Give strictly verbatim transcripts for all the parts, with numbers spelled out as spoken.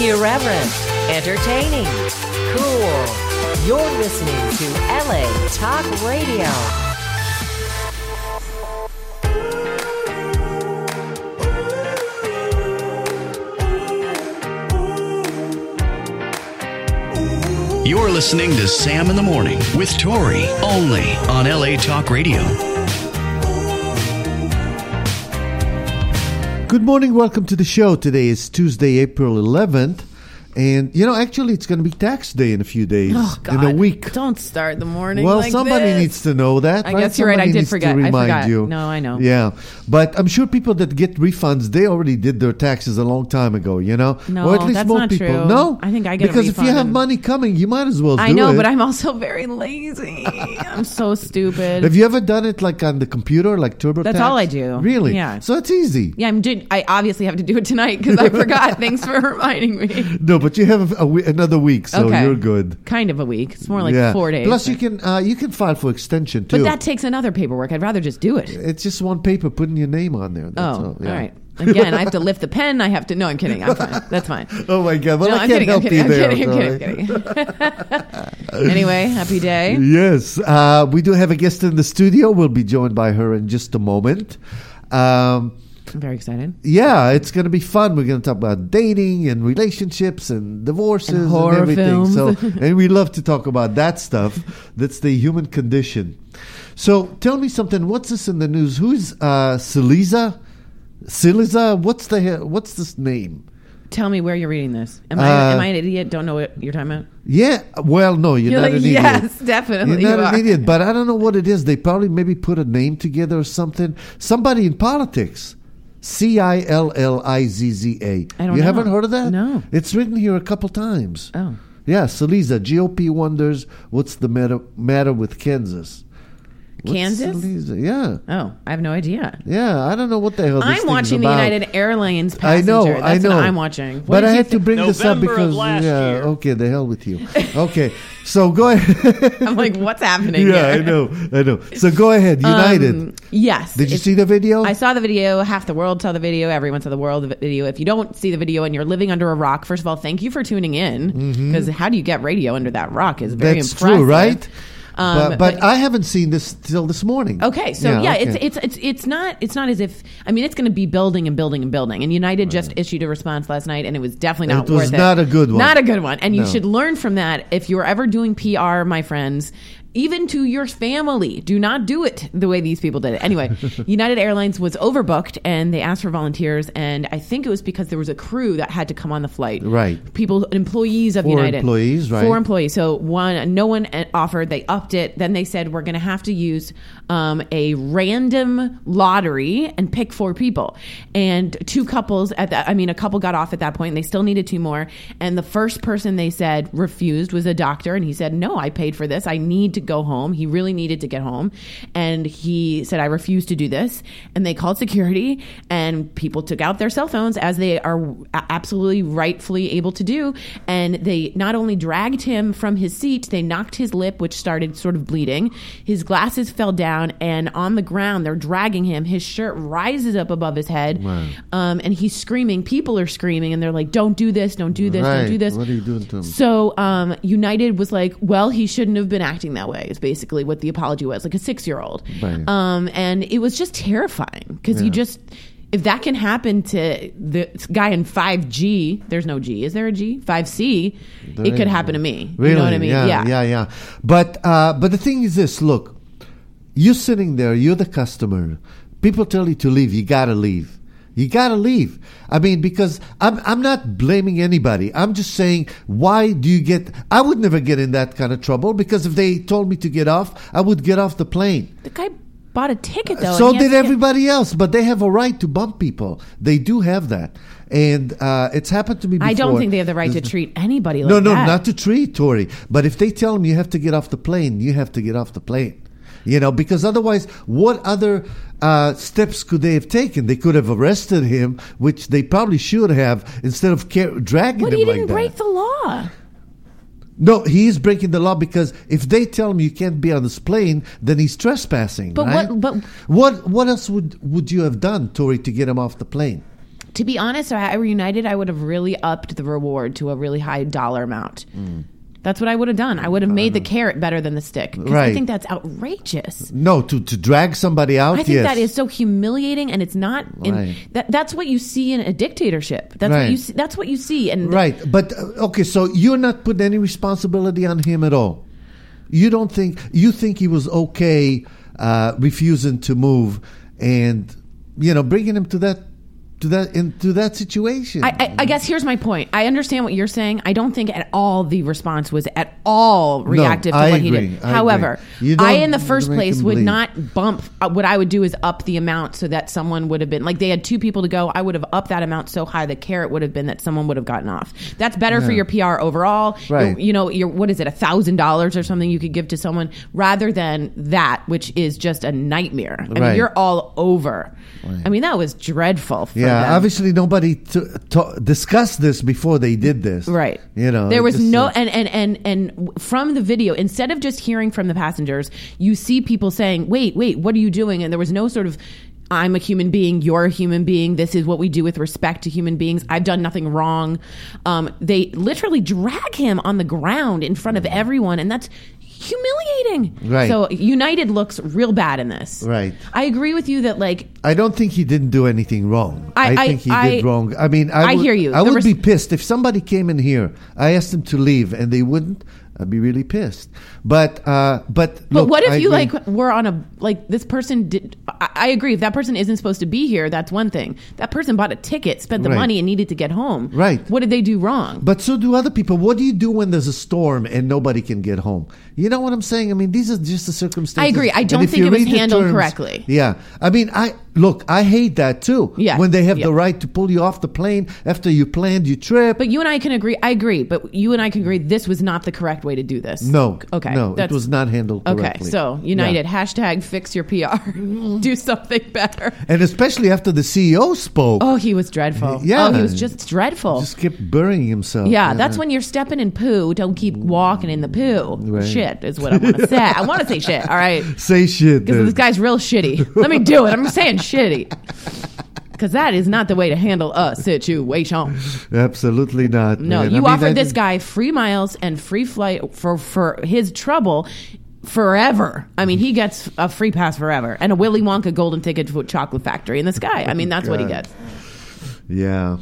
Irreverent, entertaining, cool. You're listening to L A Talk Radio. You're listening to Sam in the Morning with Tori, only on L A Talk Radio. Good morning. Welcome to the show. Today is Tuesday, April eleventh. And, you know, actually, it's going to be tax day in a few days. Oh, God. In a week. Don't start the morning Well, like somebody this. needs to know that. I right? guess you're right. I Somebody did needs forget. To remind I forgot. You. No, I know. Yeah. But I'm sure people that get refunds, they already did their taxes a long time ago, you know? No, or at least that's most not people. true. No? I think I get a Because if you refund have and- money coming, you might as well do it. I know, but I'm also very lazy. I'm so stupid. Have you ever done it like on the computer, like TurboTax? That's all I do. Really? Yeah. So it's easy. Yeah, I'm doing. I obviously have to do it tonight because I forgot. Thanks for reminding me. No, but you have a, we- another week, so Okay. you're good. Kind of a week. It's more like Yeah. four days. Plus, but- you can uh, you can file for extension too. But that takes another paperwork. I'd rather just do it. It's just one paper putting your name on there. That's Oh, all. Yeah. all right. Again, I have to lift the pen. I have to. No, I'm kidding. I'm fine. That's fine. Oh my God! Well, No, I I'm can't kidding. help I'm kidding. you I'm there. kidding. I'm kidding. I'm kidding. Anyway, happy day. Yes, uh, we do have a guest in the studio. We'll be joined by her in just a moment. Um, I'm very excited. yeah, it's going to be fun. We're going to talk about dating and relationships and divorces And and, horror everything. films. So, and we love to talk about that stuff. That's the human condition. So, tell me something. What's this in the news? Who's uh, Siliza? Siliza? What's the he- what's this name? Tell me where you're reading this. Am Uh, I am I an idiot? Don't know what you're talking about? Yeah. Well, no, you're, You're not like, an idiot. yes, definitely. You're not you an are. idiot, but I don't know what it is. They probably maybe put a name together or something. Somebody in politics. C I L L I Z Z A. I don't You know. haven't heard of that? No. It's written here a couple times. Oh. Yeah, Saliza. G O P wonders what's the matter, matter with Kansas. What's Kansas? Saliza? Yeah. Oh, I have no idea. Yeah, I don't know what the hell this I'm thing's watching about. the United Airlines I passenger. know, That's I know. what I'm watching. What But did I you had to think? bring this up November of because, last yeah, year. okay, the hell with you. Okay, so go ahead. I'm like, what's happening Yeah, here? I know, I know. So go ahead, United. Um, yes. Did you It's- see the video? I saw the video. Half the world saw the video. Everyone saw the world video. If you don't see the video and you're living under a rock, first of all, thank you for tuning in. Because how do you get radio under that rock is very That's impressive. true, right? Um, but, but I haven't seen this till this morning. Okay, so yeah, okay. it's it's it's it's not it's not as if I mean it's going to be building and building and building. And United just issued a response last night, and it was definitely not It was worth it. not a good one. Not a good one. And you No. should learn from that. If you're ever doing P R, my friends, even to your family, do not do it the way these people did it. Anyway, United Airlines was overbooked, and they asked for volunteers. And I think it was because there was a crew that had to come on the flight. Right. People, employees of Four United. employees, right. Four employees. So one, no one offered. They upped it. Then they said we're going to have to use um, a random lottery and pick four people. And two couples at that. I mean, a couple got off at that point. And they still needed two more. And the first person they said refused was a doctor, and he said, "No, I paid for this. I need to go home." He really needed to get home, and he said, "I refuse to do this." And they called security, and people took out their cell phones, as they are a- absolutely rightfully able to do. And they not only dragged him from his seat, they knocked his lip, which started sort of bleeding. His glasses fell down, and on the ground, they're dragging him. His shirt rises up above his head, Wow. um, and he's screaming. People are screaming, and they're like, "Don't do this! Don't do this! Right. Don't do this!" What are you doing to him? So um, United was like, "Well, he shouldn't have been acting that way." Is basically what the apology was, like a six-year-old. Right. Um, and it was just terrifying because you Yeah. just, if that can happen to the guy in five G, there's no G. Is there a G? five C, There it could is. happen to me. Really? You know what I mean? Yeah, yeah, yeah. But uh, but the thing is this: look, you're sitting there, you're the customer. People tell you to leave, you gotta leave. You gotta leave. I mean, because I'm I'm not blaming anybody. I'm just saying, why do you get? I would never get in that kind of trouble because if they told me to get off, I would get off the plane. The guy bought a ticket though. So and he has did to get- everybody else, but they have a right to bump people. They do have that, and uh, it's happened to me before. I don't think they have the right to treat anybody like No, no, that. not to treat, Tori. But if they tell them you have to get off the plane, you have to get off the plane. You know, because otherwise, what other uh, steps could they have taken? They could have arrested him, which they probably should have, instead of car- dragging But him he like didn't that. break the law. No, he is breaking the law because if they tell him you can't be on this plane, then he's trespassing. But right? what- but- what what else would would you have done, Tori, to get him off the plane? To be honest, if I were United, I would have really upped the reward to a really high dollar amount. Mm. That's what I would have done. I would have made the carrot better than the stick. Because Right. I think that's outrageous. No, to, to drag somebody out, I think yes. that is so humiliating, and it's not. In, Right. that that's what you see in a dictatorship. That's Right. what you see, that's what you see. And Right, but uh, okay, so you're not putting any responsibility on him at all. You don't think you think he was okay uh, refusing to move and you know bringing him to that to that into that situation. I, I, I guess here's my point. I understand what you're saying. I don't think at all the response was at all reactive to I what he agree. did. I However, agree. You don't I in the first make place him would leave. not bump. Uh, what I would do is up the amount so that someone would have been like they had two people to go. I would have upped that amount so high the carrot would have been that someone would have gotten off. That's better for Yeah. your P R overall. Right. Your- you know, your what is it, a thousand dollars or something you could give to someone rather than that, which is just a nightmare. I mean, Right. you're all over. I mean, that was dreadful. For yeah, them. obviously nobody t- t- discussed this before they did this. Right. You know, there it was just, no, uh, and, and, and, and from the video, instead of just hearing from the passengers, you see people saying, wait, wait, what are you doing? And there was no sort of, I'm a human being, you're a human being, this is what we do with respect to human beings, I've done nothing wrong. Um, they literally drag him on the ground in front of everyone, and that's humiliating. Right. So United looks real bad in this. Right. I agree with you that, like, I don't think he didn't do anything wrong. I- I- think he I- did wrong. I mean, I, I would, hear you. I The would res- be pissed if somebody came in here. I asked them to leave and they wouldn't. I'd be really pissed. But uh, but But look, what if I you agree. like were on a like this person did? I, I agree. If that person isn't supposed to be here, that's one thing. That person bought a ticket, spent the Right. money, and needed to get home. Right. What did they do wrong? But so do other people. What do you do when there's a storm and nobody can get home? You know what I'm saying? I mean, these are just the circumstances. I agree. I And don't if think you it was read the handled terms- correctly. Yeah. I mean, I look, I hate that too. Yeah. When they have Yeah. the right to pull you off the plane after you planned your trip. But you and I can agree. I agree. But you and I can agree this was not the correct way to do this. no. Okay. No, it That's- was not handled Okay. correctly. So United hashtag fix your P R. Do something better. And especially after the C E O spoke. Oh, he was dreadful. Yeah. Oh, he was just dreadful. Just kept burying himself. Yeah, that's when you're stepping in poo. Don't keep walking in the poo. Right. Shit is what I want to say. I want to say shit. All right. Say shit. Because dude. this guy's real shitty. Let me do it. I'm saying shitty. Because that is not the way to handle a situation. Absolutely not. No, man. you I mean, offered I this think- guy free miles and free flight for, for his trouble forever. I mean, he gets a free pass forever and a Willy Wonka golden ticket to a chocolate factory in the sky. I mean, that's what he God. gets. Yeah.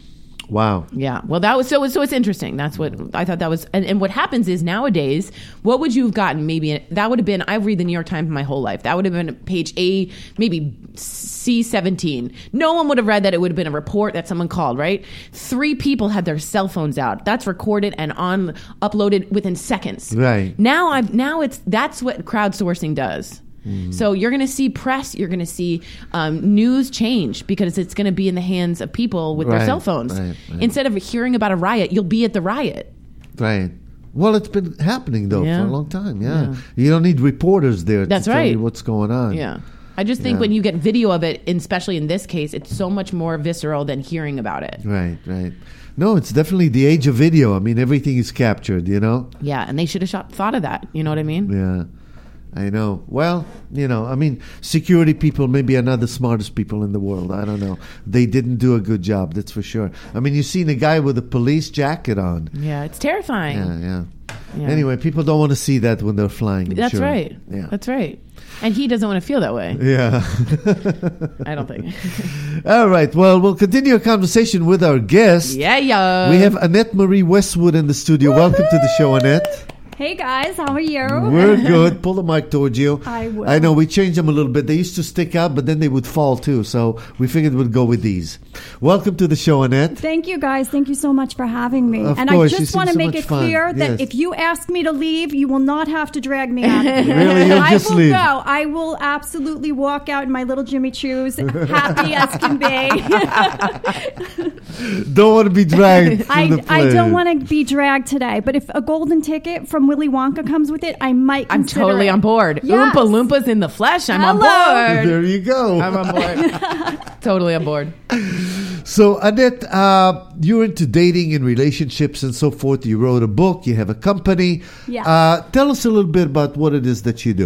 Wow. Yeah. Well, that was so. So it's interesting. That's what I thought. That was. And, and what happens is nowadays, what would you have gotten? Maybe that would have been. I read the New York Times my whole life. That would have been page A, maybe C seventeen. No one would have read that. It would have been a report that someone called. Right. Three people had their cell phones out. That's recorded and on uploaded within seconds. Right. Now I've now it's that's what crowdsourcing does. So you're going to see press, you're going to see um, news change because it's going to be in the hands of people with Right, their cell phones. right, right. Instead of hearing about a riot, you'll be at the riot. Right. Well, it's been happening though Yeah. for a long time. Yeah. You don't need reporters there That's to tell right. you what's going on. Yeah. I just think Yeah. when you get video of it, especially in this case, it's so much more visceral than hearing about it. Right. Right. No, it's definitely the age of video. I mean, everything is captured. You know. Yeah, and they should have shot, thought of that. You know what I mean? Yeah. I know. Well, you know, I mean, security people maybe are not the smartest people in the world. I don't know. They didn't do a good job, that's for sure. I mean, you've seen a guy with a police jacket on. Yeah, it's terrifying. Yeah, yeah. Yeah. Anyway, people don't want to see that when they're flying. I'm That's sure. right. Yeah. That's right. And he doesn't want to feel that way. Yeah. I don't think. All right. Well, we'll continue our conversation with our guest. Yeah, yeah. We have Annette Marie Westwood in the studio. Welcome to the show, Annette. Hey guys, how are you? We're good. Pull the mic towards you. I will. I know we changed them a little bit. They used to stick out, but then they would fall too. So we figured we'd go with these. Welcome to the show, Annette. Thank you guys. Thank you so much for having me. Of and course, I you just seem want to so make much it fun. clear that Yes. if you ask me to leave, you will not have to drag me out of here. Really? You'll I just will leave. go. I will absolutely walk out in my little Jimmy Choos, happy as can be. Don't want to be dragged from I, the I don't plane. want to be dragged today, but if a golden ticket from Willy Wonka comes with it, I might I'm consider totally it. on board. Yes. Oompa Loompas in the flesh. I'm Hello. on board. There you go. I'm on board. Totally on board. So, Annette, uh, you're into dating and relationships and so forth. You wrote a book. You have a company. Yeah. Uh, tell us a little bit about what it is that you do.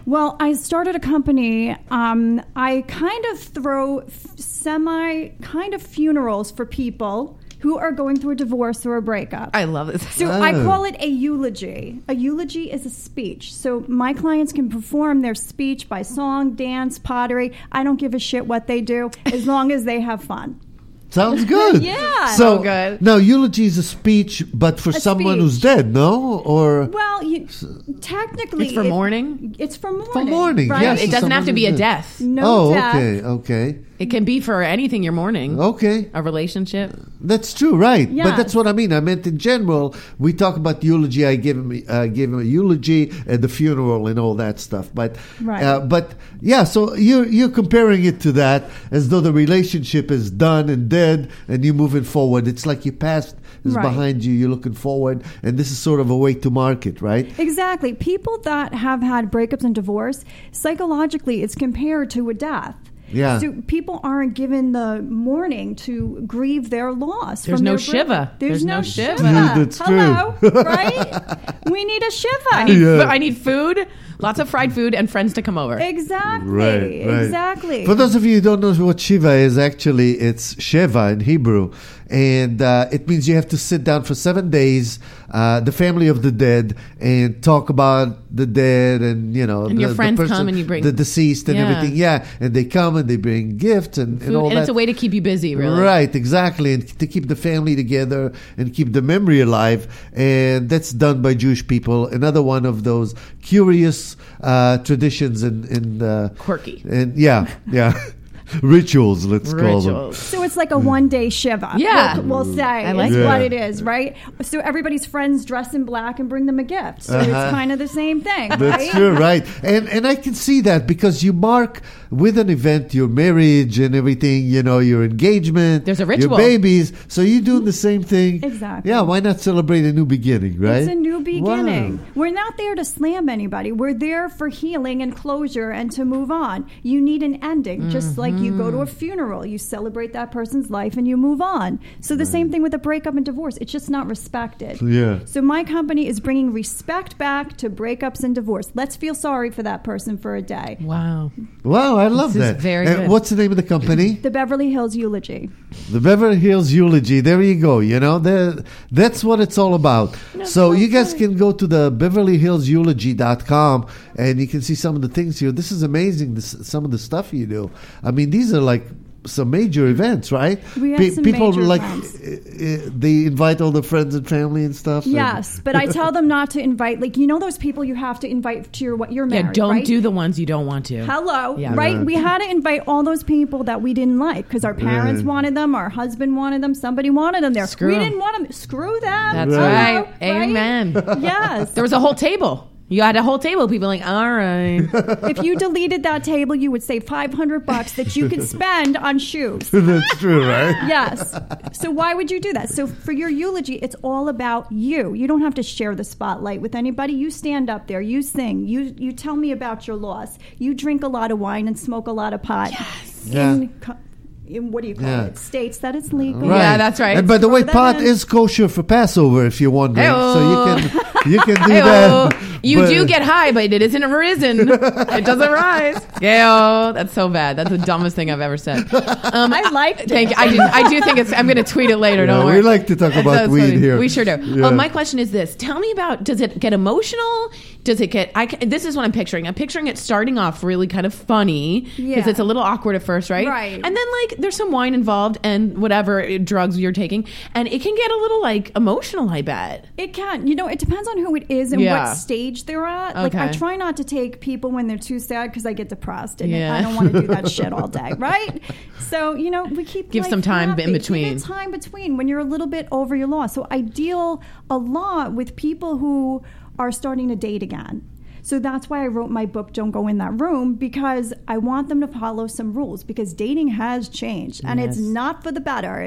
Well, I started a company. Um, I kind of throw f- semi kind of funerals for people who are going through a divorce or a breakup. I love this. So I call it a eulogy. A eulogy is a speech. So my clients can perform their speech by song, dance, pottery. I don't give a shit what they do as long as they have fun. Sounds good. Yeah. So So good. now eulogy is a speech, but for A someone speech. who's dead, no? Or Well, you, technically... It's for it- mourning? It's for mourning. For mourning, right? yes. It doesn't have to be a Someone- death. No oh, death. okay, okay, It can be for anything you're mourning. okay. A relationship. That's true, right? But Yes. that's what I mean. I meant in general. We talk about eulogy. I give him, uh, gave him a eulogy at the funeral and all that stuff. But, Right. uh, but yeah. So you're you're comparing it to that as though the relationship is done and dead, and you're moving forward. It's like your past is Right. behind you. You're looking forward, and this is sort of a way to market, right? Exactly. People that have had breakups and divorce, psychologically, it's compared to a death. Yeah. So people aren't given the mourning to grieve their loss. There's from no their Shiva. breakup. There's, There's no, no Shiva. Shiva. Yeah, that's Hello, true. right? We need a Shiva. I need, Yeah. fu- I need food, lots of fried food, and friends to come over. Exactly. Right, right. Exactly. For those of you who don't know what Shiva is, actually, it's Sheva in Hebrew. And uh, it means you have to sit down for seven days, uh, the family of the dead, and talk about the dead and, you know, And the, your friends the person, come and you bring- the deceased and Yeah. everything. Yeah. And they come and they bring gifts and, and Food, all and that. it's a way to keep you busy, really. Right, exactly. And to keep the family together and keep the memory alive. And that's done by Jewish people. Another one of those curious uh, traditions and, and uh, Quirky. and yeah, yeah. Rituals, let's call them. Rituals. So it's like a one day Shiva. Yeah. We'll, we'll say. I like is that. what it is, right? So everybody's friends dress in black and bring them a gift. So Uh-huh. it's kind of the same thing, That's right? true, right? And and I can see that because you mark with an event your marriage and everything, you know, your engagement, There's a your ritual. babies. So you're doing the same thing. Exactly. Yeah, why not celebrate a new beginning, right? It's a new beginning. Wow. We're not there to slam anybody. We're there for healing and closure and to move on. You need an ending, just like you go to a funeral. You celebrate that person's life and you move on. So the same thing with a breakup and divorce. It's just not respected. Yeah. So my company is bringing respect back to breakups and divorce. Let's feel sorry for that person for a day. Wow. Wow, I love This is that. very and good. what's the name of the company? The Beverly Hills Eulogy. The Beverly Hills Eulogy. There you go. You know, there- that's what it's all about. So you guys can go to the beverly hills eulogy dot com and you can see some of the things here. This is amazing, this, some of the stuff you do. I mean, these are like some major events, right? We have some people major like events. uh, uh, they invite all the friends and family and stuff. and- Yes, but I tell them not to invite, like, you know those people you have to invite to your what you're married, Yeah, don't right? do the ones you don't want to. Hello, Yeah. right? Right. We had to invite all those people that we didn't like because our parents Right. wanted them, our husband wanted them, somebody wanted them there. Screw we 'em. didn't want them. Screw them. That's Hello, right. Amen. Yes. There was a whole table. You had a whole table. People like, all right. If you deleted that table, you would save five hundred bucks that you could spend on shoes. That's true, right? Yes. So why would you do that? So for your eulogy, it's all about you. You don't have to share the spotlight with anybody. You stand up there, you sing, you you tell me about your loss. You drink a lot of wine and smoke a lot of pot. Yes. In, co- in what do you call Yeah. it? States that it's legal. Right. Yeah, that's right. And by the way, Throw that pot in. is kosher for Passover, if you're wondering. Hey-oh. So you can you can do Hey-oh. that. You But- do get high, but it isn't risen. It doesn't rise. Yeah, that's so bad. That's the dumbest thing I've ever said. Um, I liked it. Thank you. I do. I do think it's. I'm going to tweet it later. Yeah, don't we worry. like to talk about That's weed funny. here. We sure do. Yeah. Um, my question is this: tell me about. Does it get emotional? Does it get? I. ca- This is what I'm picturing. I'm picturing it starting off really kind of funny because Yeah. it's a little awkward at first, right? Right. And then like there's some wine involved and whatever drugs you're taking, and it can get a little like emotional. I bet. It can. You know, it depends on who it is and Yeah. what stage they're at. Like, I Okay. try not to take people when they're too sad because I get depressed and Yeah. I don't want to do that shit all day, right? So, you know, we keep Give life some time happy. in between. Give it time between when you're a little bit over your loss. So I deal a lot with people who are starting to date again. So that's why I wrote my book, Don't Go in That Room, because I want them to follow some rules because dating has changed and it's Yes. not for the better. If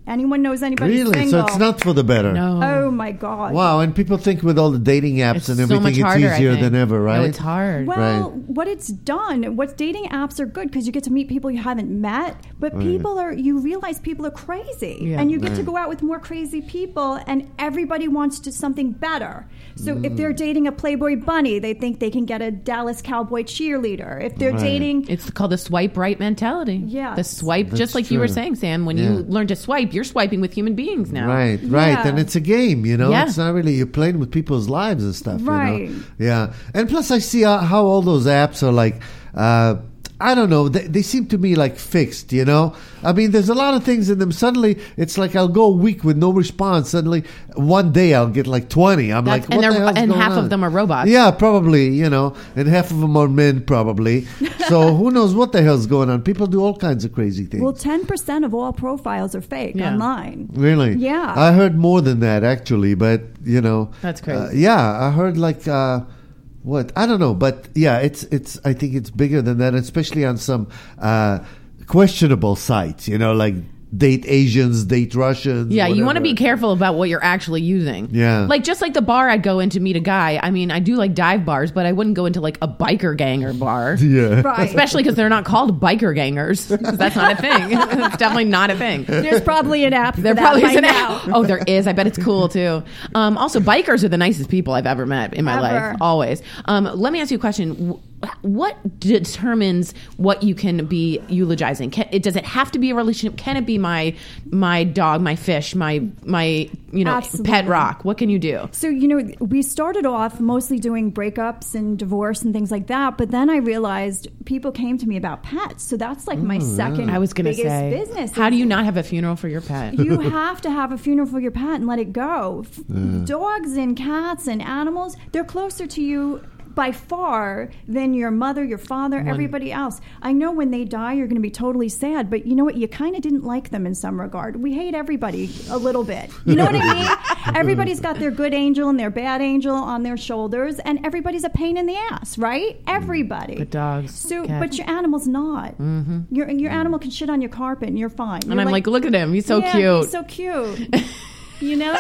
Anyone knows anybody Really? single? So it's not for the better. No. Oh my God. Wow, and people think with all the dating apps It's and so everything, much harder, it's I easier think. than ever, right? No, it's hard. Well, Right. what it's done, what dating apps are good because you get to meet people you haven't met, but Right. people are, you realize people are crazy. Yeah. And you get to Right. go out with more crazy people, and everybody wants to something better. So if they're dating a Playboy bunny, they think they can get a Dallas Cowboy cheerleader. If they're Right. dating. It's called the swipe right mentality. Yes. The swipe, That's just like you were true. saying, Sam, when Yeah. you learn to swipe, you're swiping with human beings now. Right, right. Yeah. And it's a game, you know? Yeah. It's not really, you're playing with people's lives and stuff, Right. you know? Yeah. And plus, I see how, how all those apps are like, uh, I don't know, they, they seem to me like fixed, you know? I mean, there's a lot of things in them. Suddenly, it's like I'll go a week with no response. Suddenly, one day I'll get like twenty. I'm That's- like, and what they're- the hell's and going half of on? them are robots. Yeah, probably, you know, and half of them are men, probably. So who knows what the hell's going on? People do all kinds of crazy things. Well, ten percent of all profiles are fake Yeah. online. Really? Yeah. I heard more than that, actually, but, you know. That's crazy. Uh, yeah, I heard like, uh, what? I don't know, but yeah, it's, it's, I think it's bigger than that, especially on some uh, questionable sites, you know, like date Asians, date Russians. Yeah, you want to whatever. be careful about what you're actually using. Yeah. Like, just like the bar I'd go in to meet a guy. I mean, I do like dive bars, but I wouldn't go into like a biker ganger bar. Yeah. Right. Especially because they're not called biker gangers. 'Cause that's not a thing. It's definitely not a thing. There's probably an app. For There that probably by is an now. app. Oh, there is. I bet it's cool too. Um, also, bikers are the nicest people I've ever met in my Ever. life. Always. Um, let me ask you a question. What determines what you can be eulogizing? Can, it, does it have to be a relationship? Can it be my my dog, my fish, my my you know Absolutely. pet rock? What can you do? So, you know, we started off mostly doing breakups and divorce and things like that. But then I realized people came to me about pets. So that's like my second I was going to biggest say, business. how do you not have a funeral for your pet? You have to have a funeral for your pet and let it go. F- Dogs and cats and animals, they're closer to you by far than your mother, your father, everybody else. I know when they die, you're going to be totally sad, but you know what? You kind of didn't like them in some regard. We hate everybody a little bit. You know what I mean? Everybody's got their good angel and their bad angel on their shoulders, and everybody's a pain in the ass, right? Everybody. But dogs, So, cats. but your animal's not. Mm-hmm. Your your animal can shit on your carpet, and you're fine. And I'm like, look at him. He's so yeah, cute. He's so cute. You know?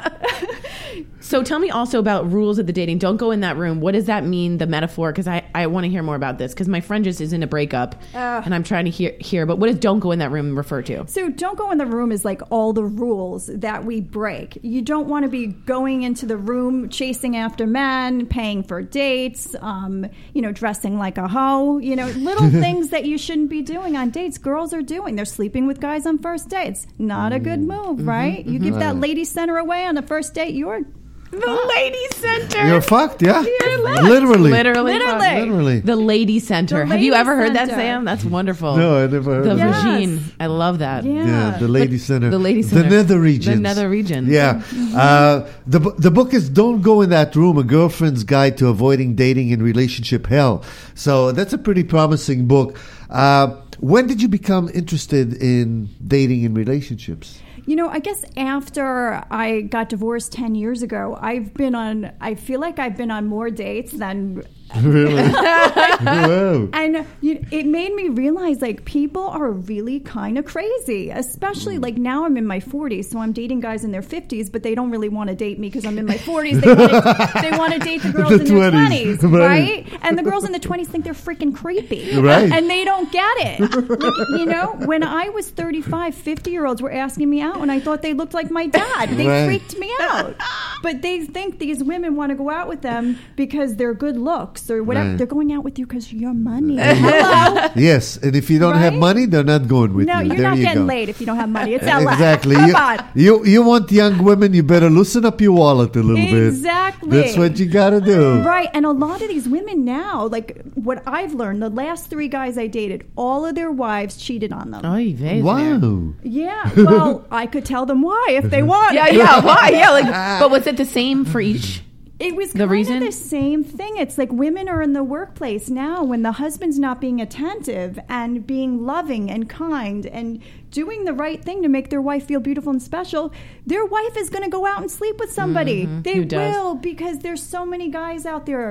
So tell me also about rules of the dating. Don't go in that room. What does that mean, the metaphor? Because I, I want to hear more about this because my friend just is in a breakup Ugh. and I'm trying to hear, hear. But what does don't go in that room refer to? So don't go in the room is like all the rules that we break. You don't want to be going into the room chasing after men, paying for dates, um, you know, dressing like a hoe, you know, little things that you shouldn't be doing on dates. Girls are doing. They're sleeping with guys on first dates. Not a good move, right? You give that lady center away on the first date, you're The lady center. You're fucked, yeah? You're Literally. Literally. Literally. Literally. The lady center. The Have you lady ever heard that, center. Sam? That's wonderful. No, I never heard The of Yes. that. vagine. I love that. Yeah. Yeah, the lady But center. the lady center. The nether regions. The nether region. Yeah. Uh, the, bu- the book is Don't Go in That Room, A Girlfriend's Guide to Avoiding Dating and Relationship Hell. So that's a pretty promising book. Uh, when did you become interested in dating and relationships? You know, I guess after I got divorced ten years ago, I've been on, I feel like I've been on more dates than, Really? Wow. and you, it made me realize like people are really kind of crazy, especially like now I'm in my forties, so I'm dating guys in their fifties, but they don't really want to date me because I'm in my forties. They want to, they want to date the girls The in their twenties, twenties, right. right? And the girls in the twenties think they're freaking creepy. Right. And they don't get it. Like, you know, when I was thirty-five, fifty year olds were asking me out and I thought they looked like my dad. They Right. freaked me out. But they think these women want to go out with them because they're good looks or whatever. Right. They're going out with you because you're money. Hello. Yes, and if you don't have Right? money, they're not going with No, you. you're there not you getting go. laid if you don't have money. It's L A. Exactly. Come You, on. you you want young women, you better loosen up your wallet a little bit. Exactly. That's what you got to do. Right. And a lot of these women now, like what I've learned, the last three guys I dated, all of their wives cheated on them. Oy vey there. Wow. Yeah. Well, I could tell them why if they want. Yeah, yeah, why? Yeah, like, but was it the same for each? It was The kind reason? of the same thing. It's like women are in the workplace now when the husband's not being attentive and being loving and kind and doing the right thing to make their wife feel beautiful and special. Their wife is going to go out and sleep with somebody. They Who does? will because there's so many guys out there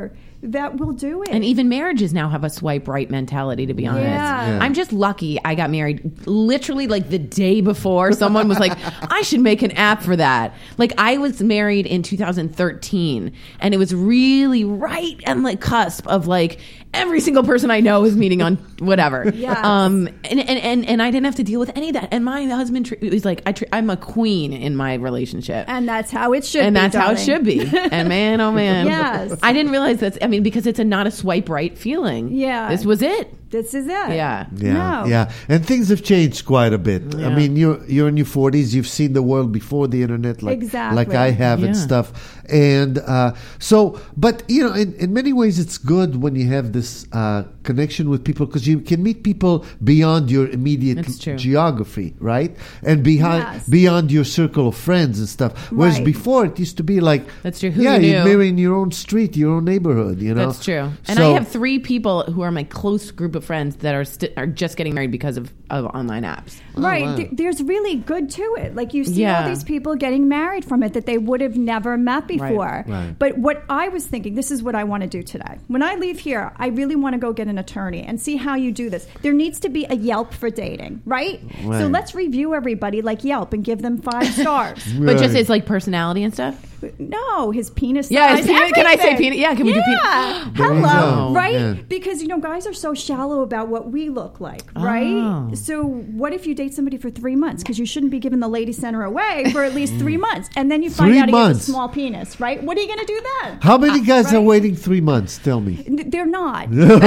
that will do it. And even marriages now have a swipe right mentality, to be honest. Yeah. Yeah. I'm just lucky I got married literally like the day before someone was like, I should make an app for that. Like I was married in two thousand thirteen and it was really right on the cusp of like every single person I know is meeting on whatever. Yes. Um, and, and, and, and I didn't have to deal with any of that. And my husband tr- was like, I tr- I'm a queen in my relationship. And that's how it should and be. that's how it darling. should be. And man, oh man. Yes. I didn't realize that's, I mean, because it's a not a swipe right feeling. Yeah. This was it. This is it. Yeah. Yeah, No. yeah, and things have changed quite a bit. I Yeah. mean, you're you're in your forties. You've seen the world before the internet, like Exactly. like I have and Yeah. stuff. And uh, so, but you know, in, in many ways, it's good when you have this uh, connection with people because you can meet people beyond your immediate That's true. geography, right? And behind Yes. beyond your circle of friends and stuff. Whereas Right. before, it used to be like, That's true. Who yeah, you you'd knew. marry in your own street, your own neighborhood. You know, That's true. And So- I have three people who are my close group of friends that are sti- are just getting married because of, of online apps. Right. wow. Th- there's really good to it. Like you see Yeah. all these people getting married from it that they would have never met before. Right. But what I was thinking, this is what I want to do today. When I leave here, I really want to go get an attorney and see how you do this. There needs to be a Yelp for dating, right? So Right. let's review everybody like Yelp and give them five stars. But just Right. his like personality and stuff. No, his penis Yeah, size. his penis- can I say everything. penis? Yeah, can we do penis? Yeah. There you Hello, go. right? Yeah. Because you know, guys are so shallow about what we look like, Oh. right? So what if you date somebody for three months? Because you shouldn't be giving the lady center away for at least three months, and then you find Three out he has months. a small penis, right? What are you going to do then? How many guys are right. waiting three months? Tell me. N- They're not.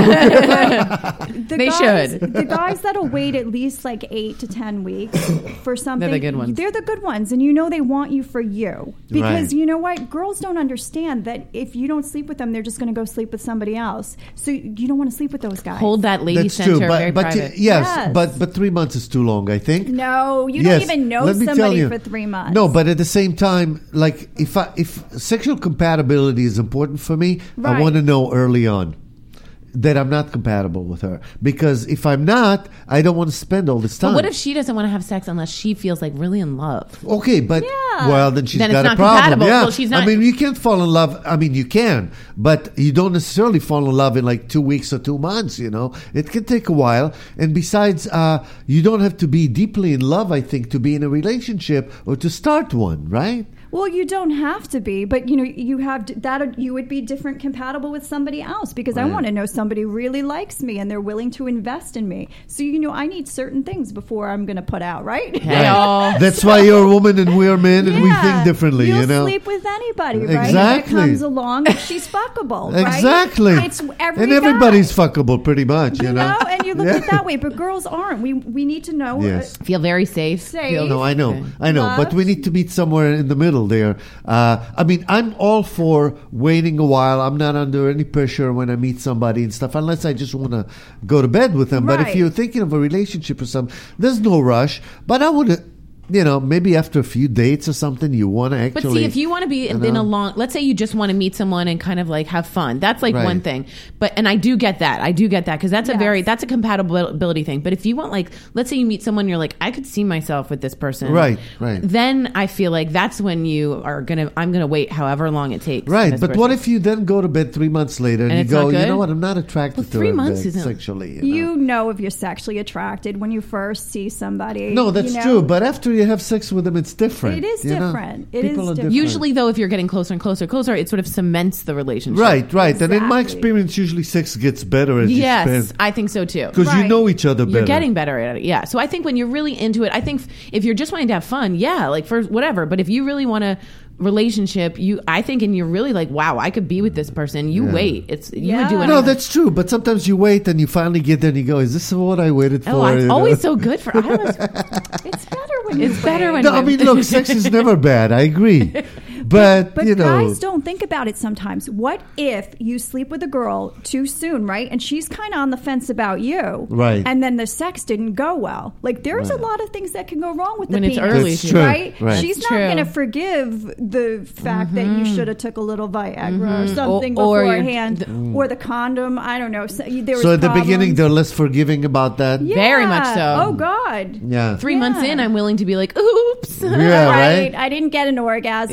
The They guys, should. The guys that'll wait at least like eight to ten weeks for something. the good ones. They're the good ones, and you know they want you for you because Right. you know what? Girls don't understand that if you don't sleep with them, they're just going to go sleep with somebody else. So you don't want to sleep with those guys. Hold that lady That's center true, very but but private. y- yes, Yes. but but three months is too long. I think. No, you Yes, don't even know let me tell somebody you. for three months. No, but at the same time, like if I, if sexual compatibility is important for me, I Right. want to know early on that I'm not compatible with her. Because if I'm not, I don't want to spend all this time. But what if she doesn't want to have sex unless she feels like really in love? Okay, but Yeah. well, then she's Then it's got a not problem. compatible. Yeah, Well, she's not- I mean, you can't fall in love. I mean, you can, but you don't necessarily fall in love in like two weeks or two months. You know, it can take a while. And besides, uh, you don't have to be deeply in love, I think, to be in a relationship or to start one, right? Well, you don't have to be, but you know, you have that. You would be different compatible with somebody else because I Right. want to know somebody really likes me and they're willing to invest in me. So you know, I need certain things before I'm going to put out, right? Hey, all. That's why you're a woman and we're men, and we Yeah. think differently. You'll You know, sleep with anybody, right? Exactly. That comes along, if she's fuckable, right? exactly. It's every and everybody's guy. fuckable, pretty much. You You know, know, and you look Yeah. at it that way, but girls aren't. We we need to know. Yes. uh, Feel very safe. Safe. Feel- No, I know, Okay. I know, but we Love. need to meet somewhere in the middle there. Uh, I mean, I'm all for waiting a while. I'm not under any pressure when I meet somebody and stuff, unless I just want to go to bed with them. But if Right. you're thinking of a relationship or something, there's no rush. But I would, you know, maybe after a few dates or something, you want to actually. But see, if you want to be in, in know? a long, let's say you just want to meet someone and kind of like have fun. That's like Right. one thing. But and I do get that. I do get that because that's a Yes. very that's a compatibility thing. But if you want like, let's say you meet someone, you're like, I could see myself with this person. Right, right. Then I feel like that's when you are gonna. I'm gonna wait however long it takes. for Right, this but what person. if you then go to bed three months later and, And you it's go, not you good? know what, I'm not attracted Well, to three her months uh, isn't- sexually. You know? You know if you're sexually attracted when you first see somebody. no, that's you know? true. But after you have sex with them, it's different. It is you know? different. It People is are different. Usually, though, if you're getting closer and closer, closer, it sort of cements the relationship. Right, right. And in my Exactly. experience, usually sex gets better as Yes, you spend. I think so too. Because you Right. know each other better. You're getting better at it, yeah. So I think when you're really into it, I think if you're just wanting to have fun, yeah, like for whatever. But if you really want a relationship, you, I think, and you're really like, wow, I could be with this person. You Yeah. wait. It's you Yeah. would do No, anything. No, that's true. But sometimes you wait and you finally get there and you go, is this what I waited for? Oh, it's You know? always so good for. I was, It's better when you it's better wait. when. No, I mean, look, sex is never bad. I agree. But, But you know. guys don't think about it sometimes. What if you sleep with a girl too soon, right? And she's kind of on the fence about you. Right. And then the sex didn't go well. Like, there's Right. a lot of things that can go wrong with When the it's penis. early, That's too. true. Right? Right. She's That's not true. going to forgive the fact that you should have took a little Viagra or something Or- or you're- beforehand. the- or the condom. I don't know. So, there was so at the beginning, problems. they're less forgiving about that. Yeah. Very much so. Oh, God. Yeah. Three months Yeah. in, I'm willing to be like, oops. Yeah, right? I didn't get an orgasm, but Yeah. I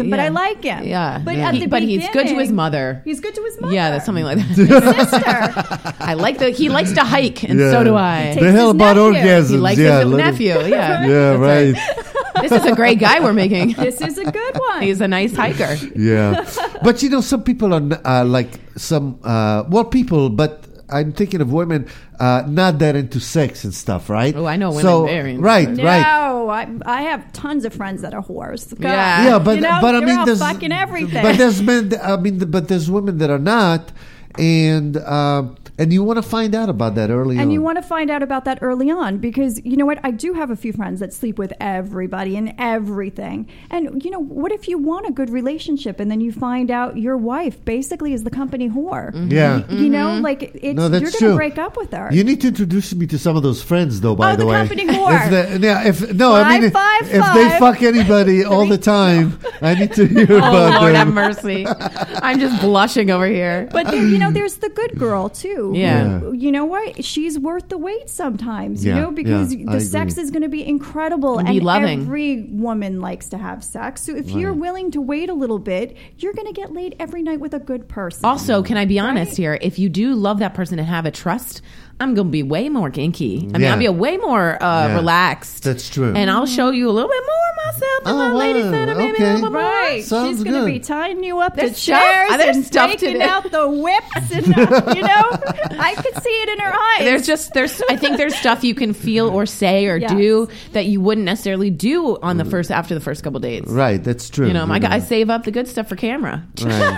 like him. Yeah. But Yeah. at He- the but he's good to his beginning, mother. He's good to his mother. Yeah, that's something like that. Sister. I like the. He likes to hike, and Yeah. so do I. The hell his about nephew. orgasms? He likes yeah, his let him- nephew. Yeah. Yeah, That's right. This is a great guy we're making. This is a good one. He's a nice hiker. Yeah, but you know, some people are n- uh, like some uh, well, people, but I'm thinking of women uh, not that into sex and stuff, right? Oh, I know women So, very into right, no, right. I, I have tons of friends that are whores. God. Yeah. Yeah, but You know, but I they're mean, out there's fucking everything. But there's men. th- I mean, but there's women that are not, and um, and you want to find out about that early on. And you want to find out about that early on because, you know what, I do have a few friends that sleep with everybody and everything. And, you know, what if you want a good relationship and then you find out your wife basically is the company whore? Yeah. You know, like, it's, No, that's you're going true. to break up with her. You need to introduce me to some of those friends, though. By Oh, the, the way, company whore. If the, yeah, if no, I Five, mean, five, if they five. fuck anybody all the time, I need to hear Oh about Lord, have them. mercy. I'm just blushing over here. But, there, you know, there's the good girl, too. Yeah. Who, you know what? She's worth the wait sometimes, Yeah, you know, because yeah, I the sex agree. is going to be incredible. And be loving. Every woman likes to have sex. So if you're willing to wait a little bit, you're going to get laid every night with a good person. Also, can I be honest Right. here? If you do love that person and have a trust, I'm going to be way more kinky. I mean, Yeah. I'll be way more uh, Yeah. relaxed. That's true. And I'll show you a little bit more of myself and Oh, my lady wow. center, maybe Okay. a little bit more. Right. Sounds She's going to good. be tying you up There's to stuff- chairs uh, there's and stuff to taking do. out the whips. And, uh, you know, I could see it in her eyes. There's just there's I think there's stuff you can feel or say or Yes. do that you wouldn't necessarily do on the first after the first couple dates. Right, that's true. You know, my I save up the good stuff for camera. Right.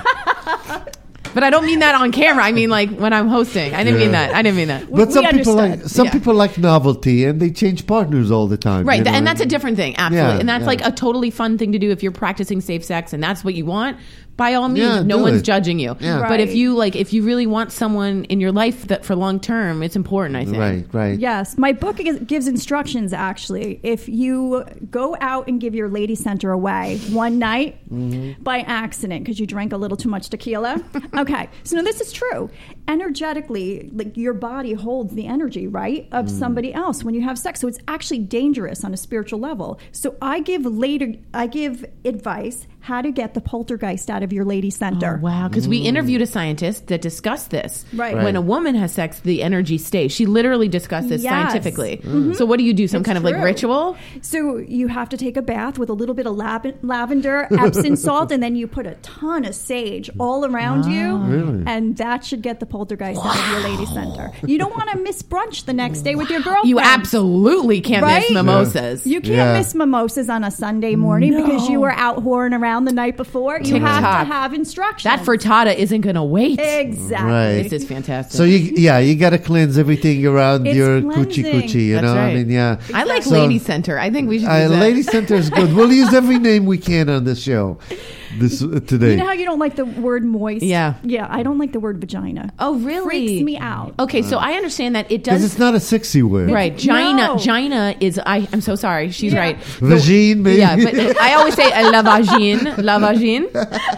But I don't mean that on camera. I mean like when I'm hosting. I didn't mean Yeah. that. I didn't mean that. But we some people understood. like some Yeah. people like novelty, and they change partners all the time. Right, you th- know? and that's a different thing, absolutely. Yeah, and that's yeah. like a totally fun thing to do if you're practicing safe sex and that's what you want. By all means, Yeah, no do one's it. judging you. Yeah. But if Right. you like, if you really want someone in your life that for long term, it's important. I think. Right, right. Yes, my book gives- gives instructions actually. If you go out and give your lady center away one night Mm-hmm. by accident because you drank a little too much tequila, okay. So now this is true. Energetically, like your body holds the energy, right, of Mm. somebody else when you have sex. So it's actually dangerous on a spiritual level. So I give later, I give advice how to get the poltergeist out of your lady center. Oh, wow, because we Mm. interviewed a scientist that discussed this. Right. When Right. a woman has sex, the energy stays. She literally discussed this Yes. scientifically. Mm. So what do you do? Some It's kind of like true. ritual? So you have to take a bath with a little bit of lav- lavender, Epsom salt, and then you put a ton of sage all around you, Really? and that should get the poltergeist out of your lady center. You don't want to miss brunch the next day with your girlfriend. You absolutely can't miss Right? mimosas. You can't Yeah. miss mimosas on a Sunday morning because you were out whoring around the night before. You have TikTok. to have instructions. That frittata isn't going to wait. exactly. Right. This is fantastic. So you, yeah, you got to cleanse everything around It's your cleansing. coochie coochie. You That's know, right. I mean, yeah. I like So- Lady Center. I think we should Uh, use that. Lady Center is good. We'll use every name we can on this show this uh, today. You know how you don't like the word moist? Yeah. Yeah, I don't like the word vagina. Oh, really? Freaks me out. Okay, so I understand that it Because does. it's not a sexy word. Right, Gina. No. Gina is. I. I'm so sorry. She's Yeah. right. Vagine, maybe. Yeah, but I always say uh, la vagine, la vagine.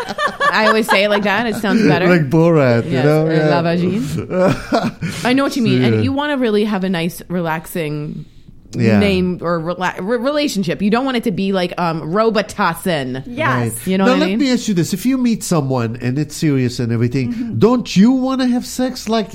I always say it like that. It sounds better. like Borat, you Yes, know? uh, Yeah. la vagine. I know what you mean, yeah. and you want to really have a nice, relaxing Yeah. name or rela- re- relationship. You don't want it to be like um, Robitussin. Yes. You know now, what I let mean? me ask you this. If you meet someone and it's serious and everything, Mm-hmm. don't you want to have sex like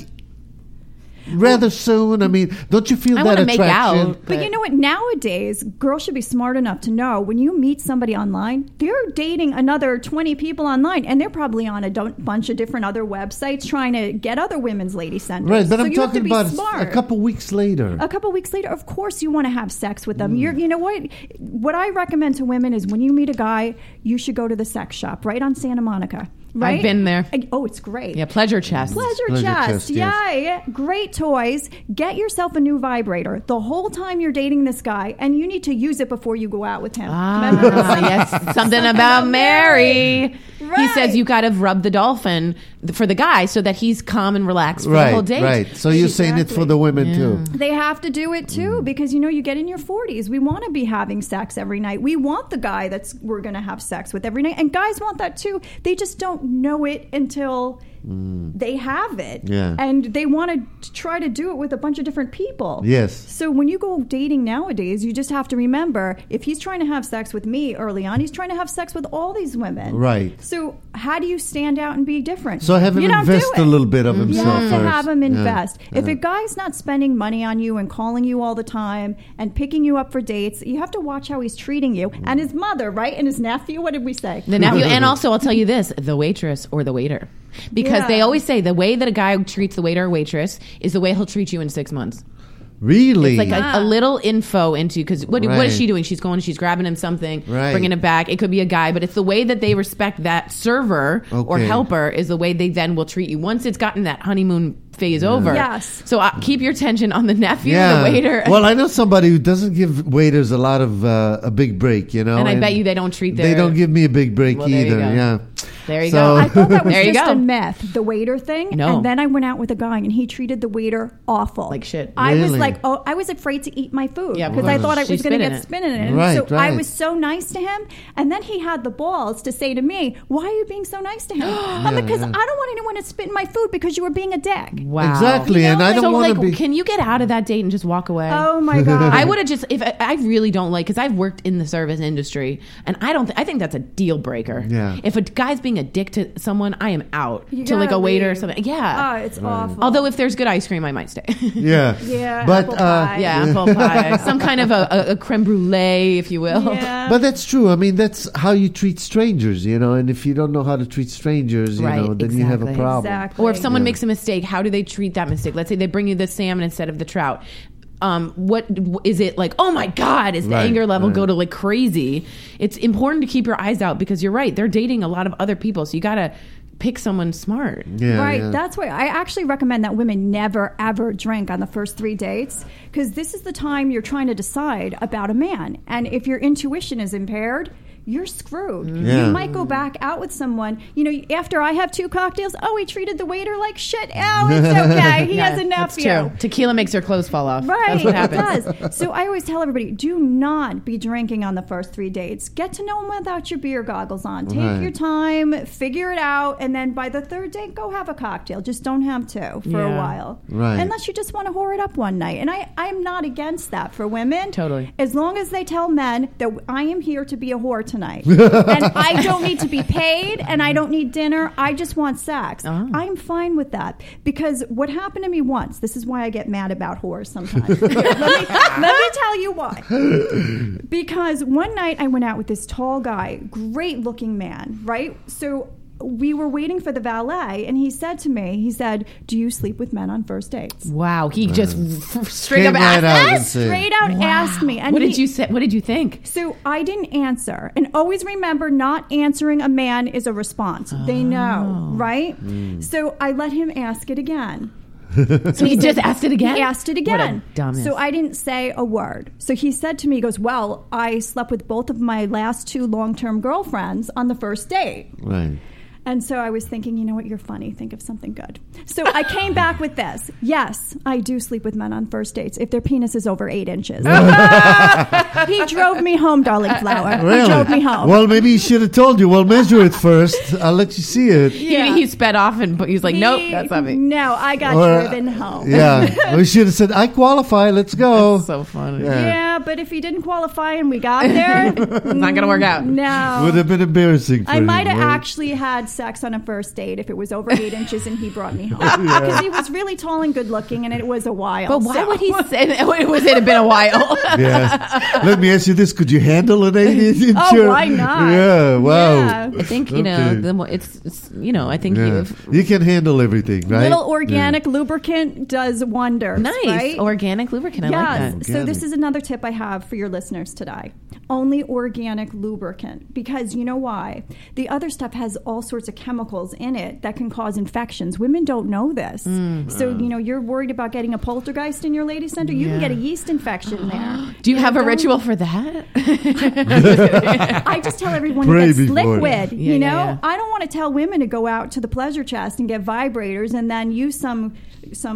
rather soon? I mean, don't you feel I that want to make attraction? out, But you know what? Nowadays, girls should be smart enough to know when you meet somebody online, they're dating another twenty people online, and they're probably on a don- bunch of different other websites trying to get other women's lady centers. Right, but So I'm you have to talking be about smart. a couple weeks later. A couple weeks later, of course, you want to have sex with them. Mm. You're, you know what? What I recommend to women is when you meet a guy, you should go to the sex shop right on Santa Monica. Right? I've been there. I- Oh, it's great. Yeah, pleasure chest. Pleasure, Pleasure chest. chest, yes. Yeah, yeah. Great toys. Get yourself a new vibrator the whole time you're dating this guy, and you need to use it before you go out with him. Remember this? Ah, yes, something about Mary. He Right. says you got to rub the dolphin for the guy so that he's calm and relaxed for right, the whole date. right. So you're saying it's for the women too. They have to do it too because you know you get in your forties. We want to be having sex every night. We want the guy that's we're going to have sex with every night, and guys want that too. They just don't know it until they have it. Yeah. And they want to try to do it with a bunch of different people. Yes. So when you go dating nowadays, you just have to remember, if he's trying to have sex with me early on, he's trying to have sex with all these women. Right. So how do you stand out and be different? So have him You don't do invest it. a little bit of You himself have first. to have him Yeah. invest. If Yeah. a guy's not spending money on you and calling you all the time and picking you up for dates, you have to watch how he's treating you. And his mother, right? And his nephew, what did we say? The nephew, and also I'll tell you this: the waitress or the waiter, because Yeah. they always say the way that a guy treats the waiter or waitress is the way he'll treat you in six months. Really? It's like a, a little info into because what, what Right. is she doing? She's going, she's grabbing him something, Right. bringing it back. It could be a guy, but it's the way that they respect that server or Okay. helper is the way they then will treat you once it's gotten that honeymoon phase over. Yes. So uh, keep your attention on the nephew, yeah. the waiter. Well, I know somebody who doesn't give waiters a lot of uh, a big break, you know. And I bet you they don't treat They their- don't give me a big break Well, there you either. go. Yeah. There you So- go. I thought that was There you just go. a myth, the waiter thing. No. And then I went out with a guy and he treated the waiter awful. Like shit. I was Really? like, oh, I was afraid to eat my food Yeah, because I because thought I she's was going to spinning get it. spinning in it. Right, so right. I was so nice to him. And then he had the balls to say to me, why are you being so nice to him? I'm like, because yeah. I don't want anyone to spit in my food because you were being a dick. Wow. Exactly, You know, and I like- don't So want like, to be. can you get out of that date and just walk away? Oh my God. I would have just if I, I really don't like because I've worked in the service industry and I don't th- I think that's a deal breaker. Yeah. If a guy's being a dick to someone, I am out You to like gotta a waiter or leave. something. Yeah. Oh, it's awful. Although if there's good ice cream, I might stay. Yeah. Yeah, But apple uh, pie. yeah, apple pie, some kind of a, a, a creme brulee, if you will. Yeah. But that's true. I mean, that's how you treat strangers, you know. And if you don't know how to treat strangers, you Right, know, then you have a exactly. problem. Exactly. Or if someone Yeah. makes a mistake, how do they treat that mistake? Let's say they bring you the salmon instead of the trout. Um, what is it like? Oh my God! Is the Right, anger level right. go to like crazy? It's important to keep your eyes out because you're right. They're dating a lot of other people, so you got to pick someone smart. Yeah, right. yeah. That's why I actually recommend that women never, ever drink on the first three dates because this is the time you're trying to decide about a man. And if your intuition is impaired, you're screwed. Yeah. You might go back out with someone, you know, after I have two cocktails, oh, he treated the waiter like shit. Oh, it's okay. He has a That's nephew. true. Tequila makes your clothes fall off. Right, That's what it happens. does. So I always tell everybody, do not be drinking on the first three dates. Get to know them without your beer goggles on. Take Right. your time, figure it out, and then by the third date, go have a cocktail. Just don't have two for a Yeah. while. Right. Unless you just want to whore it up one night. And I, I'm not against that for women. Totally. As long as they tell men that I am here to be a whore tonight. And I don't need to be paid and I don't need dinner. I just want sex. Oh. I'm fine with that. Because what happened to me once, this is why I get mad about whores sometimes. Here, let, me, let me tell you why. Because one night I went out with this tall guy, great looking man, right? So we were waiting for the valet and he said to me, he said, do you sleep with men on first dates? Wow, he just f- straight Came up right asked out that? and said- Straight out asked me. And What did he- you say? What did you think? So I didn't answer. And always remember, not answering a man is a response. They know, right? So I let him ask it again. So he just asked it again? He asked it again. What a dumbass. So I didn't say a word. So he said to me, he goes, well, I slept with both of my last two long-term girlfriends on the first date. Right. And so I was thinking, you know what, you're funny. Think of something good. So I came back with this. Yes, I do sleep with men on first dates if their penis is over eight inches. He drove me home, darling flower. Really? He drove me home. Well, maybe he should have told you. Well, measure it first. I'll let you see it. He, he sped off and but he was like, nope, He- that's not me. No, I got Or, driven home. Yeah. We should have said, I qualify. Let's go. So funny. Yeah. Yeah, but if he didn't qualify and we got there, It's not gonna work out. no. Would have been embarrassing for I him, might have right? actually had sex on a first date if it was over eight inches and he brought me home. Because he was really tall and good looking and it was a while. But why so- would he say that? Was it had been a while? Yeah. Let me ask you this. Could you handle an eight inch? Oh, why not? Yeah. Wow. Yeah. I think you know Okay. the more it's, it's you know I think Yeah. you've You can handle everything, right? Little organic lubricant does wonders. nice right? organic lubricant. I yes. like that. So this Organic. is another tip I have for your listeners today. Only organic lubricant. Because you know why? The other stuff has all sorts of chemicals in it that can cause infections. Women don't know this. Mm. So, you know, you're worried about getting a poltergeist in your lady center. You can Yeah. get a yeast infection there. Do you have a don't- ritual for that? I just tell everyone Pray to get before. liquid. Yeah, you know, yeah, yeah. I don't want to tell women to go out to the pleasure chest and get vibrators and then use some some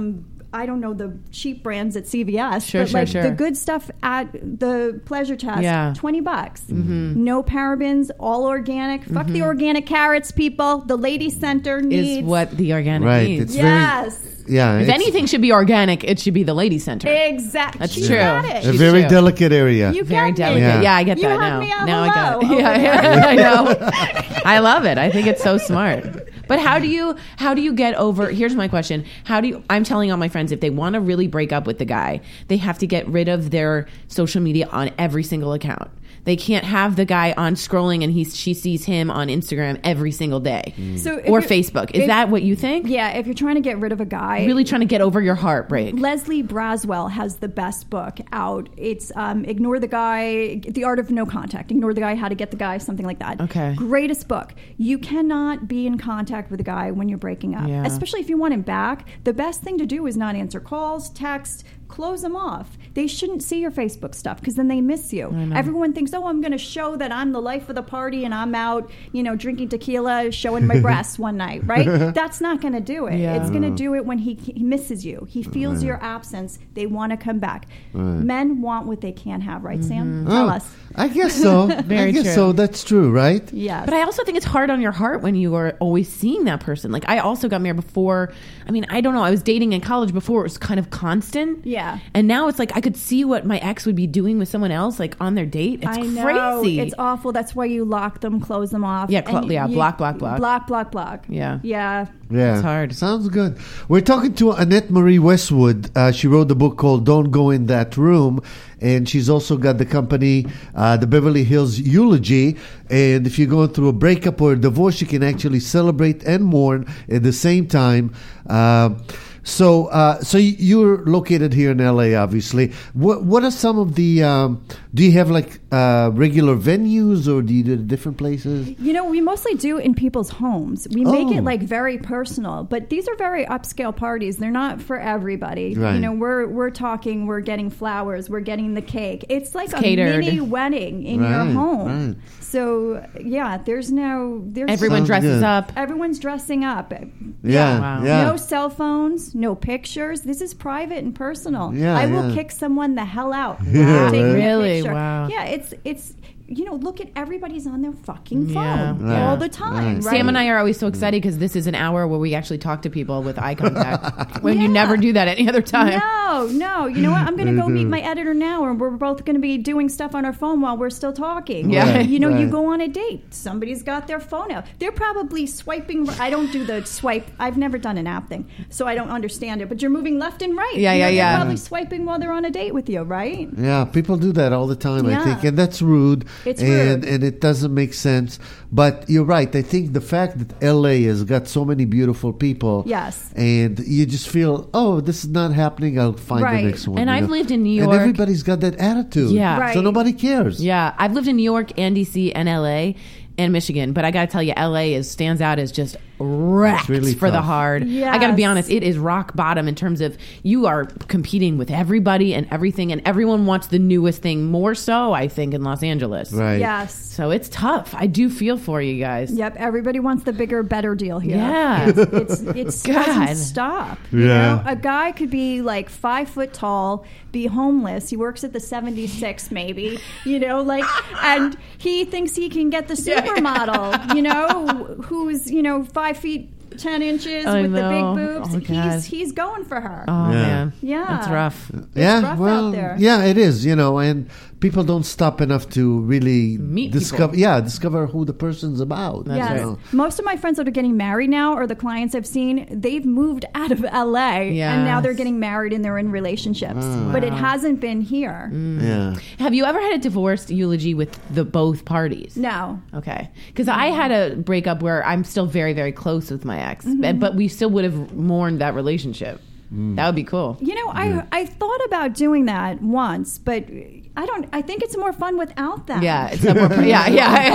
I don't know the cheap brands at C V S, Sure, but sure, like sure. the good stuff at the Pleasure Chest, Yeah. twenty bucks. Mm-hmm. No parabens, all organic. Fuck the organic carrots, people. The Lady Center needs. Is what the organic Right. needs. It's yes. very yeah. If it's anything should be organic, it should be the Lady Center. Exactly. That's She's true. got it. a She's very true. delicate area. You Very got delicate. me. Yeah, I get You that had now. me at now I got it. hello Yeah, over yeah, I know. I love it. I think it's so smart. But how do you how do you get over? Here's my question: How do you? I'm telling all my friends if they want to really break up with the guy, they have to get rid of their social media on every single account. They can't have the guy on scrolling and he's she sees him on Instagram every single day So if or you're- Facebook. Is if- that what you think? Yeah, if you're trying to get rid of a guy, Really trying to get over your heartbreak. Leslie Braswell has the best book out. It's um, Ignore the Guy, The Art of No Contact. Ignore the Guy, How to Get the Guy, something like that. Okay. Greatest book. You cannot be in contact with a guy when you're breaking up, Yeah. especially if you want him back. The best thing to do is not answer calls, text, close them off. They shouldn't see your Facebook stuff because then they miss you. Everyone thinks, oh, I'm going to show that I'm the life of the party and I'm out, you know, drinking tequila, showing my breasts one night, right? That's not going to do it. Yeah. It's going to do it when he, he misses you. He feels your absence. They want to come back. Men want what they can't have, right, Sam? Tell Oh, us. I guess so. Very I guess true. so. That's true, right? Yes. But I also think it's hard on your heart when you are always seeing that person. Like I also got married before. I mean, I don't know. I was dating in college before. It was kind of constant. Yeah. And now it's like I could see what my ex would be doing with someone else, like on their date. It's I know. crazy. It's awful. That's why you lock them, close them off. Yeah, cl- and yeah, you- block, block, block. Block, block, block. Yeah. Yeah. Yeah, It's hard. Sounds good. We're talking to Annette Marie Westwood. Uh, she wrote the book called "Don't Go in That Room," and she's also got the company, uh, the Beverly Hills Eulogy. And if you're going through a breakup or a divorce, you can actually celebrate and mourn at the same time. Uh, So, uh, so you're located here in L A, obviously. What What are some of the? Um, do you have like uh, regular venues, or do you do it at different places? You know, we mostly do in people's homes. We make Oh. it like very personal, but these are very upscale parties. They're not for everybody. Right. You know, we're we're talking, we're getting flowers, we're getting the cake. It's like It's a catered. mini wedding in Right, your home. right. So yeah, there's no there's Everyone Sounds dresses good. up. everyone's dressing up. Yeah, Wow. yeah. No cell phones, no pictures. This is private and personal. Yeah, I will yeah. kick someone the hell out. Yeah, Taking a really? picture. Wow. Yeah, it's it's you know, look at everybody's on their fucking phone Yeah. Right. all the time. Right. Right? Sam and I are always so excited because this is an hour where we actually talk to people with eye contact. when you Yeah. never do that any other time. No, no. You know what? I'm going to go meet my editor now, and we're both going to be doing stuff on our phone while we're still talking. Yeah. You know, you Right. go on a date. Somebody's got their phone out. They're probably swiping. I don't do the swipe. I've never done an app thing, so I don't understand it. But you're moving left and right. Yeah, You know, yeah, yeah. They're probably swiping while they're on a date with you, right? Yeah, people do that all the time, I Yeah. think, and that's rude. It's and, rude. and it doesn't make sense. But you're right. I think the fact that L A has got so many beautiful people, Yes. and you just feel, oh, this is not happening. I'll find Right. the next one. And you I've know? lived in New and York. everybody's got that attitude. Yeah. Right. So nobody cares. Yeah, I've lived in New York and D C and L A and Michigan, but I got to tell you, L A is stands out as just wrecked really for the tough. hard. I got to be Yes. honest, it is rock bottom in terms of you are competing with everybody and everything, and everyone wants the newest thing more so, I think, in Los Angeles. Right. Yes. So it's tough. I do feel for you guys. Yep, everybody wants the bigger, better deal here. Yeah. It's, it's, it's God. doesn't stop. You Yeah. know, a guy could be like five foot tall, be homeless. He works at the seventy-six, maybe, you know, like, and he thinks he can get the supermodel, you know, who's, you know, five feet, ten inches I with know. the big boobs. Oh, God. he's, he's going for her. Oh, Yeah. man. Yeah. That's rough. yeah, rough out well, there. yeah, it is. You know, and people don't stop enough to really Meet discover. people. Yeah, discover who the person's about. That's Yes. you know. Most of my friends that are getting married now, or the clients I've seen, they've moved out of L A and now they're Yes. getting married and they're in relationships. But it hasn't been here. Yeah. Have you ever had a divorce eulogy with the both parties? No. Okay. Because I had a breakup where I'm still very, very close with my ex, Mm-hmm. but, but we still would have mourned that relationship. That would be cool. You know, I I thought about doing that once, but I don't. I think it's more fun without that. Yeah. It's a more, yeah.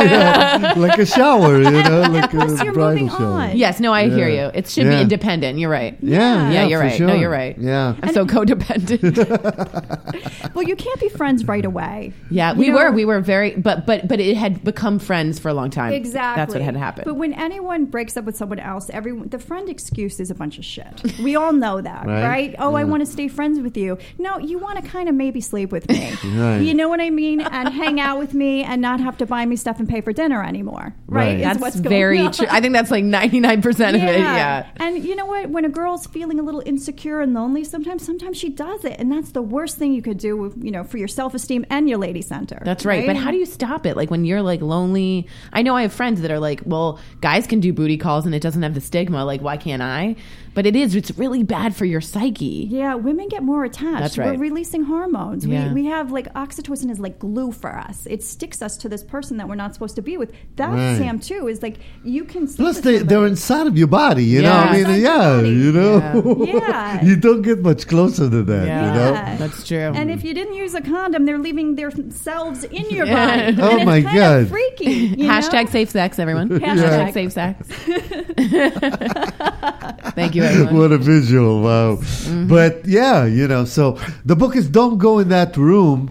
Yeah. Like a shower, you know, like Plus a you're bridal moving shower. on. Yes. No, I hear Yeah. you. It should Yeah. be independent. You're right. Yeah, Yeah, yeah, you're for right. Sure. No, you're right. Yeah. I'm so codependent. Well, you can't be friends right away. Yeah, You we know? were. We were very, but but but it had become friends for a long time. Exactly. That's what had happened. But when anyone breaks up with someone else, everyone the friend excuse is a bunch of shit. We all know that. that, Right. right? Oh, I Yeah. want to stay friends with you. No, you want to kind of maybe sleep with me. Right. You know what I mean? And hang out with me and not have to buy me stuff and pay for dinner anymore, right? Right. Is That's what's going very on. true. I think that's like ninety-nine percent of it. Yeah. And you know what? When a girl's feeling a little insecure and lonely, sometimes sometimes she does it, and that's the worst thing you could do, with, you know, for your self-esteem and your lady center. That's right. But how do you stop it? Like when you're like lonely, I know I have friends that are like, well, guys can do booty calls and it doesn't have the stigma. Like, why can't I? But it is, it's really bad for your psyche. Yeah, women get more attached. That's right. We're releasing hormones. Yeah. We, we have like oxytocin is like glue for us. It sticks us to this person that we're not supposed to be with. That's Right. Sam too. Is like you can. sleep Plus, with they, somebody. they're inside of your body, you know? Yeah. I mean, Inside your yeah, body. you know? Yeah. You don't get much closer to that, Yeah. you know? Yeah. That's true. And if you didn't use a condom, they're leaving their selves in your Yeah. body. Oh, and it's my kind God. Of freaky. You Hashtag know? safe sex, everyone. Hashtag. Hashtag safe sex. Thank you, everyone. What a visual, wow. Mm-hmm. But yeah, you know, so the book is Don't Go in That Room.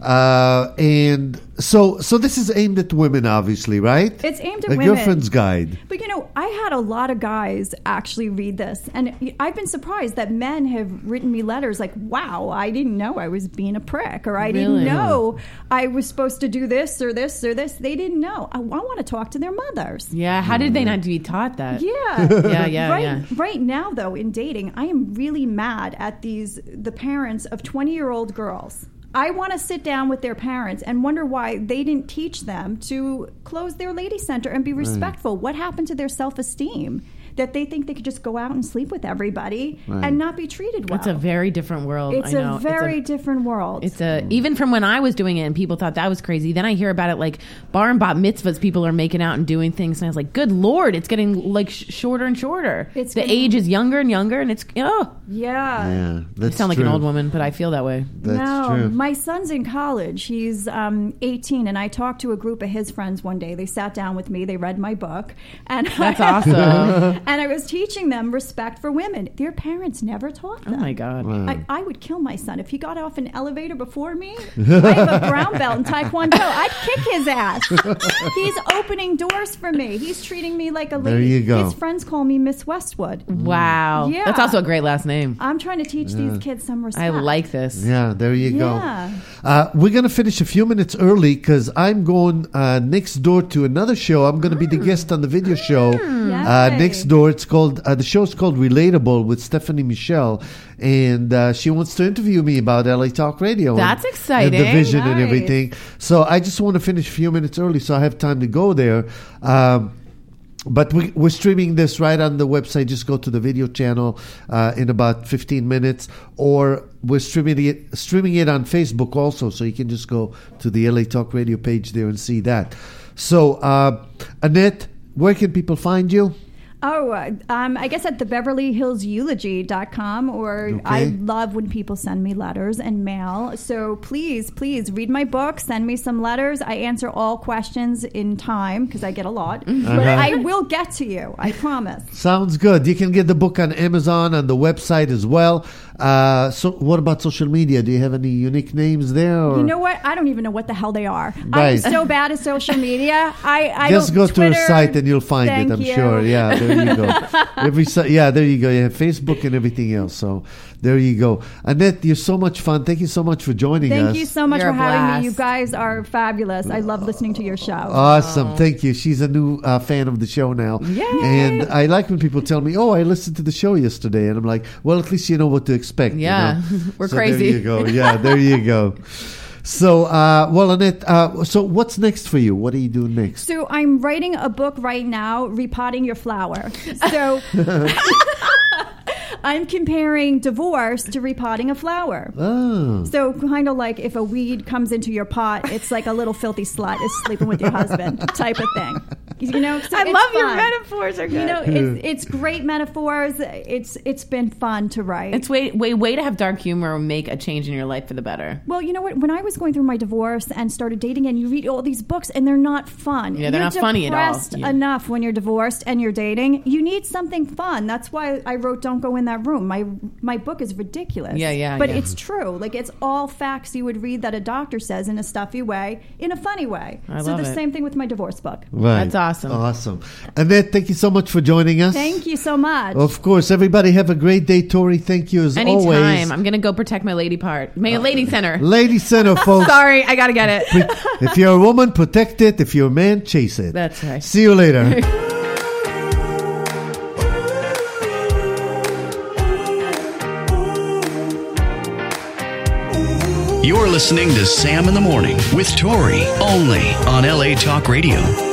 Uh, and so so this is aimed at women, obviously, right? It's aimed at A women. girlfriend's guide. But you know, I had a lot of guys actually read this, and I've been surprised that men have written me letters like, "Wow, I didn't know I was being a prick," or "I didn't Really? know I was supposed to do this or this or this." They didn't know. I, I want to talk to their mothers. Yeah, how did they not be taught that? Yeah, Yeah, yeah, right, yeah. Right now, though, in dating, I am really mad at these the parents of twenty-year-old girls. I want to sit down with their parents and wonder why they didn't teach them to close their lady center and be respectful. What happened to their self-esteem? That they think they could just go out and sleep with everybody Right. and not be treated well. It's a very different world. It's I know. a very it's a, different world. It's a even from when I was doing it and people thought that was crazy. Then I hear about it like bar and bat mitzvahs. People are making out and doing things, and I was like, "Good Lord, it's getting like sh- shorter and shorter. It's the getting- age is younger and younger, and it's oh." yeah. Yeah, I that's sound like true. an old woman, but I feel that way. That's no, true. my son's in college. He's um, eighteen, and I talked to a group of his friends one day. They sat down with me. They read my book, and That's I, awesome. and I was teaching them respect for women. Their parents never taught Oh them. my God. I, I would kill my son if he got off an elevator before me. I have a brown belt in Taekwondo. I'd kick his ass. He's opening doors for me. He's treating me like a lady. There you go. His friends call me Miss Westwood. Wow. Yeah. That's also a great last name. I'm trying to teach these kids some respect. I like this. Yeah, there you Yeah. go. Uh, we're going to finish a few minutes early because I'm going uh, next door to another show. I'm going to be the guest on the video show uh, Yay. next door. It's called uh, the show's called Relatable with Stephanie Michelle, and uh, she wants to interview me about L A Talk Radio. That's and, exciting. And the vision and Nice. everything. So I just want to finish a few minutes early so I have time to go there. Um, But we, we're streaming this right on the website. Just go to the video channel uh, in about fifteen minutes, or we're streaming it streaming it on Facebook also. So you can just go to the L A Talk Radio page there and see that. So, uh, Annette, where can people find you? Oh, uh, um, I guess at the beverly hills eulogy dot com, or Okay. I love when people send me letters and mail. So please, please read my book, send me some letters. I answer all questions in time because I get a lot. But I will get to you, I promise. Sounds good. You can get the book on Amazon, on the website as well. Uh, so what about social media? Do you have any unique names there? Or? You know what? I don't even know what the hell they are. Right. I'm so bad at social media. I, I Just don't, go to her Twitter, site and you'll find thank it, I'm you. sure. Yeah, there you go. Every si- yeah, there you go. You have Facebook and everything else. So there you go. Annette, you're so much fun. Thank you so much for joining us. Thank you so much You're for a having blast. me. You guys are fabulous. I love listening to your show. Awesome. Thank you. She's a new uh, fan of the show now. Yay. And I like when people tell me, oh, I listened to the show yesterday. And I'm like, well, at least you know what to expect. you Yeah. know? We're So crazy. There you go. Yeah, there you go. So, uh, well, Annette, uh, so what's next for you? What are you doing next? So I'm writing a book right now, Repotting Your Flower. So I'm comparing divorce to repotting a flower. Oh. So kind of like if a weed comes into your pot, it's like a little filthy slut is sleeping with your husband type of thing. You know, so I it's love your fun. metaphors are good. You know, it's, it's great metaphors. It's it's been fun to write. It's way, way, way to have dark humor make a change in your life for the better. Well, you know what? When I was going through my divorce and started dating, and you read all these books, and they're not fun. Yeah, they're you're not funny at all. depressed Yeah. enough when you're divorced and you're dating. You need something fun. That's why I wrote "Don't Go in That Room." My my book is ridiculous. Yeah, yeah, But yeah. it's true. Like it's all facts you would read that a doctor says in a stuffy way, in a funny way. I so love the it. same thing with my divorce book. Right. That's awesome. Awesome. Annette, thank you so much for joining us. Thank you so much. Of course. Everybody have a great day. Tori, thank you as Anytime. always. I'm going to go protect my lady part. My lady center. Lady Center, folks. Sorry, I got to get it. If you're a woman, protect it. If you're a man, chase it. That's right. See you later. You're listening to Sam in the Morning with Tori, only on L A Talk Radio.